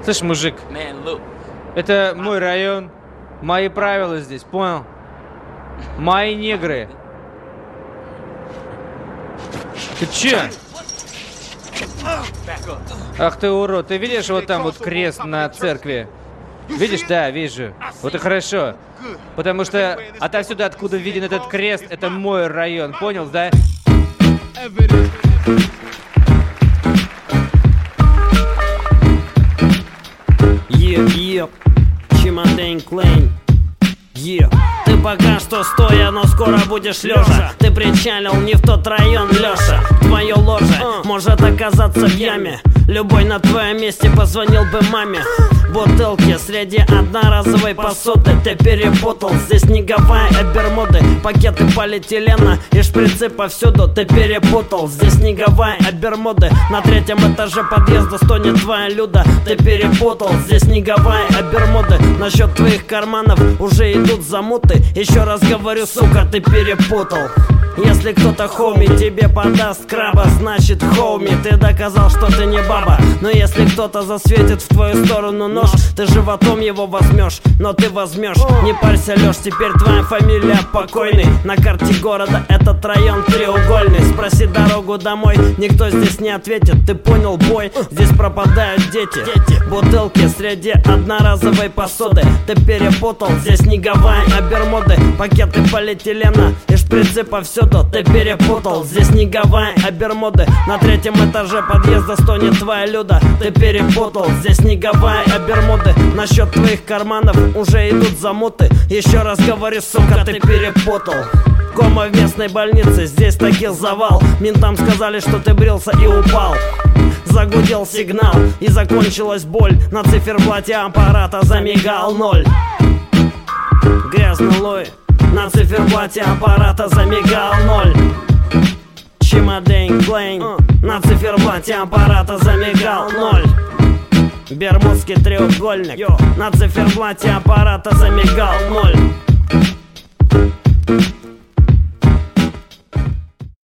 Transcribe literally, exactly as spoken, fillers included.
Слышь, мужик, это мой район, мои правила здесь, понял? Мои негры. Ты че? Ах ты урод, ты видишь вот там вот крест на церкви? Видишь? Да, вижу. Вот и хорошо. Потому что отовсюду, откуда виден этот крест, это мой район, понял, да? Yeah, yeah, Чемодейн Клейн. Yeah. Ты пока что стоя, но скоро будешь лежа. Ты причалил не в тот район, Леша. Твое ложе может оказаться в яме. Любой на твоем месте позвонил бы маме. Бутылки среди одноразовой посуды ты перепутал. Здесь не Гавайи, а Бермуды. Пакеты полиэтилена и шприцы повсюду ты перепутал. Здесь не Гавайи, а Бермуды. На третьем этаже подъезда стонет твоя Люда. Ты перепутал. Здесь не Гавайи, а Бермуды. Насчет твоих карманов уже идут замуты. Еще раз говорю, сука, ты перепутал. Если кто-то, хоуми, тебе подаст краба, значит, хоуми, ты доказал, что ты не баба. Но если кто-то засветит в твою сторону нож, ты животом его возьмешь, но ты возьмешь. Не парься, Леш, теперь твоя фамилия покойный. На карте города этот район треугольный. Спроси дорогу домой, никто здесь не ответит. Ты понял, бой? Здесь пропадают дети. Бутылки среди одноразовой посуды ты перепутал. Здесь не Гавайи, а Бермуды. Пакеты полиэтилена и шприцы повсюду ты перепутал. Здесь не Гавайи, а Бермуды. На третьем этаже подъезда стонет твоя Люда. Ты перепутал. Здесь не Гавайи, а Бермуды. Насчет твоих карманов уже идут замуты. Еще раз говорю, сука, ты перепутал. Кома в местной больнице, здесь таких завал. Ментам сказали, что ты брился и упал. Загудел сигнал и закончилась боль. На циферблате аппарата замигал ноль. Грязный лой. На циферблате аппарата замигал ноль. Чемодейн Клейн. На циферблате аппарата замигал ноль. Бермудский треугольник. На циферблате аппарата замигал ноль.